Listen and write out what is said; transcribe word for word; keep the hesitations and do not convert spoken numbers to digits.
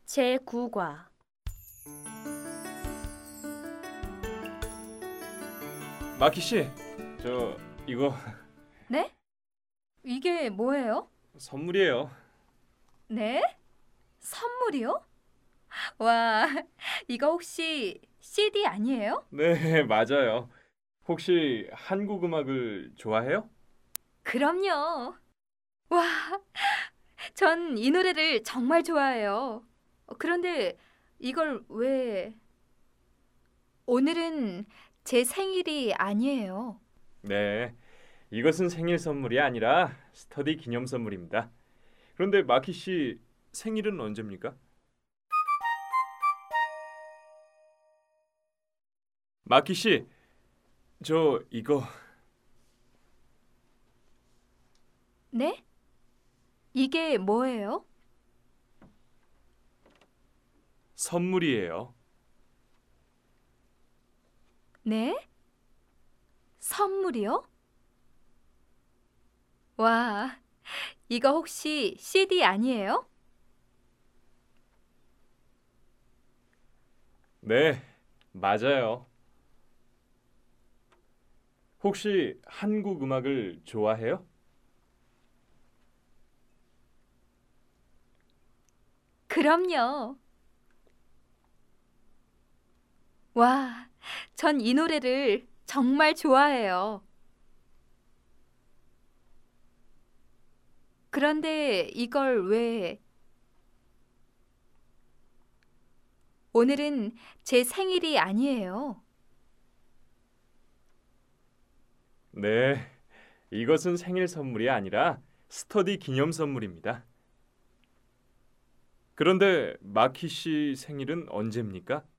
제구 과 마키 씨, 저 이거 네? 이게 뭐예요? 선물이에요. 네? 선물이요? 와, 이거 혹시 씨디 아니에요? 네, 맞아요. 혹시 한국 음악을 좋아해요? 그럼요. 와, 전 이 노래를 정말 좋아해요. 어, 그런데 이걸 왜... 오늘은 제 생일이 아니에요. 네, 이것은 생일 선물이 아니라 스터디 기념 선물입니다. 그런데 마키 씨 생일은 언제입니까? 마키 씨, 저 이거 네? 이게 뭐예요? 선물이에요. 네? 선물이요? 와, 이거 혹시 씨디 아니에요? 네, 맞아요. 혹시 한국 음악을 좋아해요? 그럼요. 와, 전 이 노래를 정말 좋아해요. 그런데 이걸 왜... 오늘은 제 생일이 아니에요. 네, 이것은 생일 선물이 아니라 스터디 기념 선물입니다. 그런데 마키 씨 생일은 언제입니까?